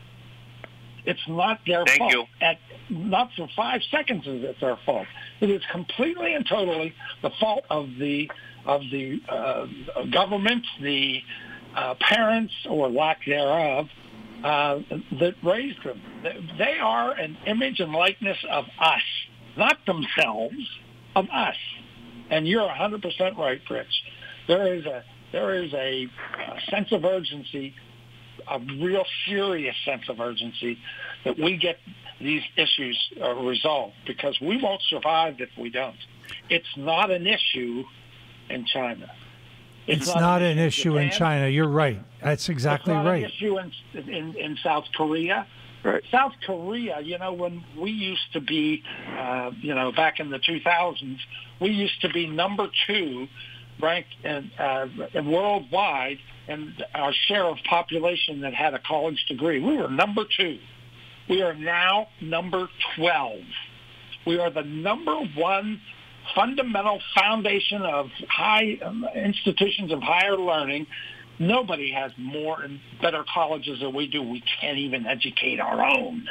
It's not their Thank fault. You. At not for five seconds is it their fault. It is completely and totally the fault of the of the uh, government, the uh, parents or lack thereof uh, that raised them. They are an image and likeness of us, not themselves, of us. And you're one hundred percent right, Rich. There is a There is a, a sense of urgency, a real serious sense of urgency that we get these issues uh, resolved, because we won't survive if we don't. It's not an issue in China. It's, it's not, not an, an issue in, in China. You're right. That's exactly it's not right. An issue in, in in South Korea. Right. South Korea, you know, when we used to be, uh, you know, back in the two thousands, we used to be number two ranked in, uh, in worldwide, and our share of population that had a college degree. We were number two. We are now number twelve. We are the number one fundamental foundation of high um, institutions of higher learning. Nobody has more and better colleges than we do. We can't even educate our own.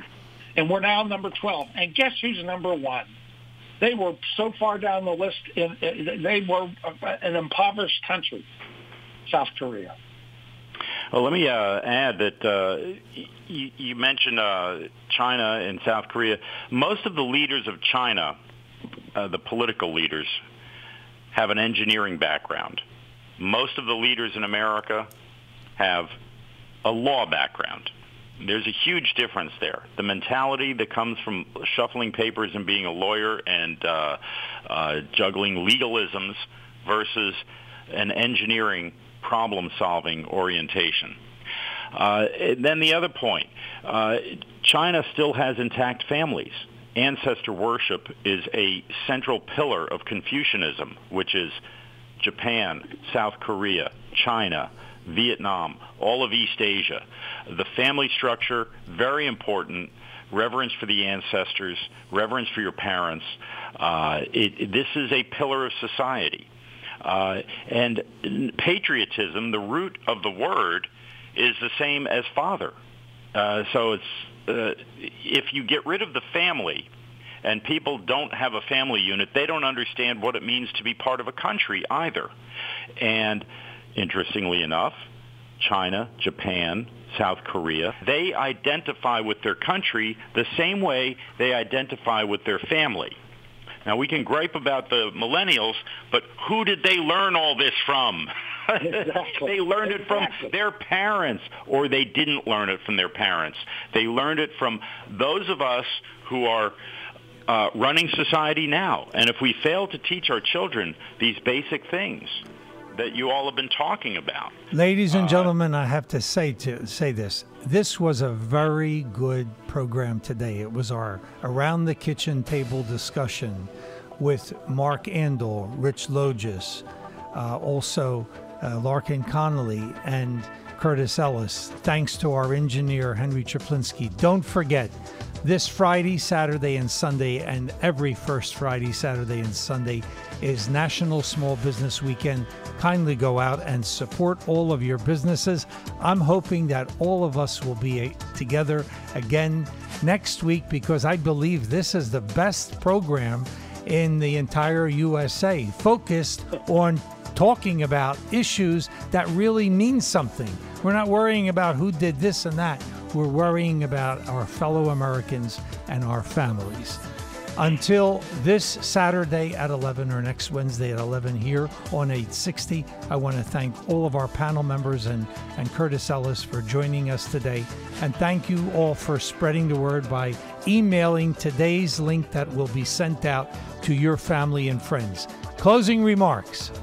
And we're now number twelve. And guess who's number one? They were so far down the list. In, in, they were an impoverished country, South Korea. Well, let me uh, add that uh, you, you mentioned uh, China and South Korea. Most of the leaders of China, uh, the political leaders, have an engineering background. Most of the leaders in America have a law background. There's a huge difference there. The mentality that comes from shuffling papers and being a lawyer and uh, uh, juggling legalisms versus an engineering problem-solving orientation. Uh, then the other point, uh, China still has intact families. Ancestor worship is a central pillar of Confucianism, which is Japan, South Korea, China, Vietnam, all of East Asia. The family structure, very important. Reverence for the ancestors, reverence for your parents. Uh, it, this is a pillar of society. Uh, and patriotism, the root of the word, is the same as father. Uh, so it's uh, if you get rid of the family and people don't have a family unit, they don't understand what it means to be part of a country either. And interestingly enough, China, Japan, South Korea, they identify with their country the same way they identify with their family. Now, we can gripe about the millennials, but who did they learn all this from? Exactly. They learned it from Exactly. their parents, or they didn't learn it from their parents. They learned it from those of us who are uh, running society now. And if we fail to teach our children these basic things that you all have been talking about. Ladies and uh, gentlemen, I have to say to say this. This was a very good program today. It was our Around the Kitchen Table discussion with Mark Andol, Rich Logis, uh, also uh, Larkin Connolly, and Curtis Ellis. Thanks to our engineer, Henry Chaplinsky. Don't forget, this Friday, Saturday, and Sunday, and every first Friday, Saturday, and Sunday is National Small Business Weekend. Kindly go out and support all of your businesses. I'm hoping that all of us will be together again next week, because I believe this is the best program in the entire U S A, focused on talking about issues that really mean something. We're not worrying about who did this and that. We're worrying about our fellow Americans and our families. Until this Saturday at eleven, or next Wednesday at eleven here on eight sixty, I want to thank all of our panel members and, and Curtis Ellis for joining us today. And thank you all for spreading the word by emailing today's link that will be sent out to your family and friends. Closing remarks.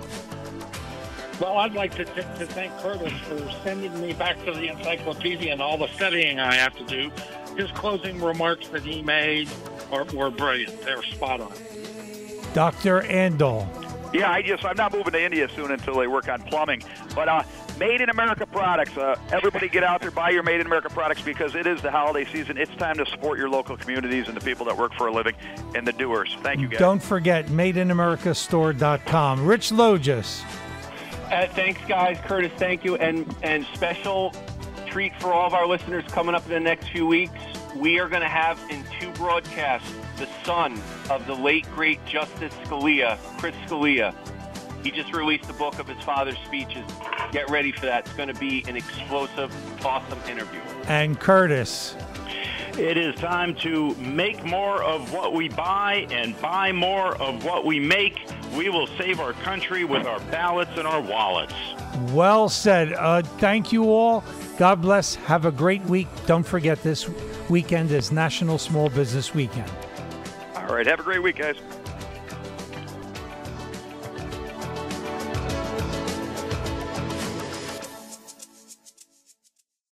Well, I'd like to, to, to thank Curtis for sending me back to the encyclopedia and all the studying I have to do. His closing remarks that he made were, were brilliant. They were spot on. Doctor Andol. Yeah, I just, I'm not moving to India soon until they work on plumbing. But uh, Made in America products. Uh, everybody get out there, buy your Made in America products, because it is the holiday season. It's time to support your local communities and the people that work for a living and the doers. Thank you, guys. Don't forget, made in america store dot com. Rich Logis. Uh, thanks, guys. Curtis, thank you. And, and special treat for all of our listeners coming up in the next few weeks. We are going to have in two broadcasts the son of the late, great Justice Scalia, Chris Scalia. He just released a book of his father's speeches. Get ready for that. It's going to be an explosive, awesome interview. And Curtis. It is time to make more of what we buy and buy more of what we make. We will save our country with our ballots and our wallets. Well said. Uh, thank you all. God bless. Have a great week. Don't forget, this weekend is National Small Business Weekend. All right. Have a great week, guys.